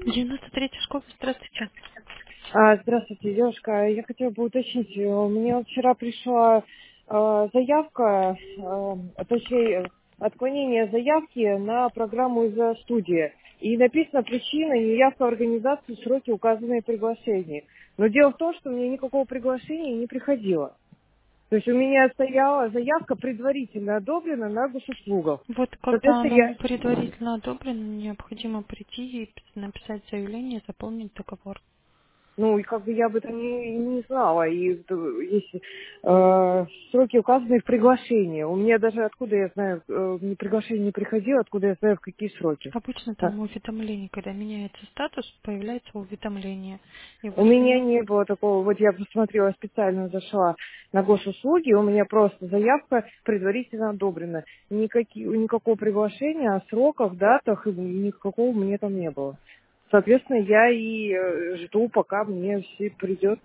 93-я школа, здравствуйте. Здравствуйте, девушка. Я хотела бы уточнить, у меня вот вчера пришла заявка, точнее, отклонение заявки на программу из студии. И написано причина неявка в организации в сроки, указанные в приглашении. Но дело в том, что мне никакого приглашения не приходило. То есть у меня стояла заявка предварительно одобрена на госуслугах. Вот когда Соответственно, оно предварительно одобрено, необходимо прийти и написать заявление, заполнить договор. Ну, и как бы я об этом не знала. И если сроки указаны в приглашении. У меня даже откуда я знаю, мне приглашение не приходило, откуда я знаю, в какие сроки. Обычно Да. там уведомление, когда меняется статус, появляется уведомление. И У возле меня него не было такого. Вот я посмотрела, специально зашла на госуслуги, у меня просто заявка предварительно одобрена. Никакого приглашения о сроках, датах, и никакого мне там не было. Соответственно, я и жду, пока мне все придет.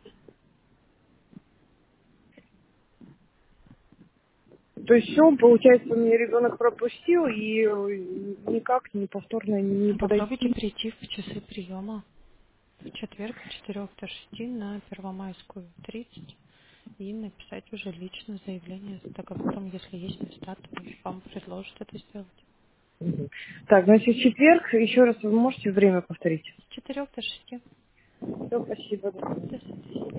То есть все, получается, мне ребенок пропустил и никак не повторно не попробуйте подойти. прийти в часы приема в четверг с 4 до 6 на Первомайскую 30 и написать уже лично заявление с договором, если есть места, то вам предложат это сделать. Мгм. Так, значит, четверг, еще раз вы можете время повторить? С 4 до 6. Все, спасибо. До свидания.